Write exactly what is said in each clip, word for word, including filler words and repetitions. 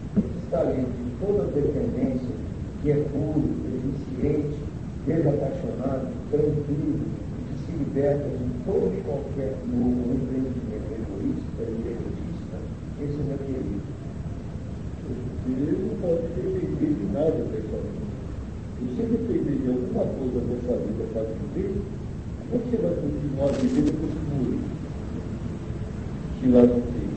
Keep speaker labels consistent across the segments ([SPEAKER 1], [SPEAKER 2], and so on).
[SPEAKER 1] está livre de toda dependência, que é puro, eficiente, desapaixonado, tranquilo, que se liberta de todo e qualquer novo empreendimento egoísta e egoísta, esse é meu querido.
[SPEAKER 2] Ele não pode depender de nada pessoalmente. E se depender de alguma coisa dessa vida para viver, como é que você vai continuar vivendo com esse muro? Se lá não tem.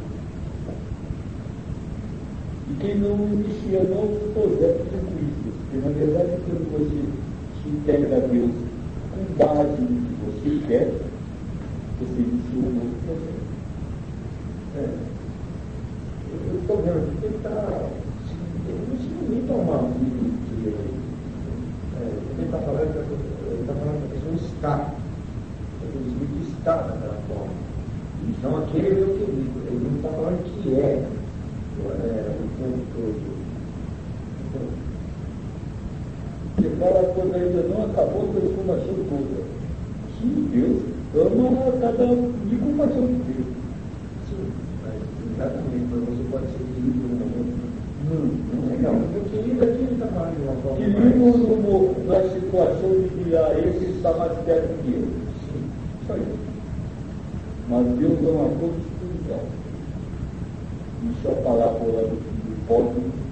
[SPEAKER 2] E quem não inicia novos projetos egoístas, porque na verdade quando você se integra a Deus com base no que você quer, você inicia um novo projeto.
[SPEAKER 1] É. Eu estou vendo que ele está. Ele não se limita a uma vida que ele está falando, ele está falando que a pessoa está. Ele diz que está daquela forma. Então aquele é o querido. Ele não está falando que é, é o tempo todo.
[SPEAKER 2] Você fala a coisa ainda não acabou a transformação toda. Sim, Deus ama a cada incubação de Deus.
[SPEAKER 1] Sim, mas exatamente, mas você pode ser querido no momento. Não, não é não. O querido aqui ele está falando de uma forma.
[SPEAKER 2] Querido na situação de que ah, esse está mais perto que eu.
[SPEAKER 1] Sim, só isso.
[SPEAKER 2] Mas Deus é uma coisa espiritual. Isso é a palavra do pode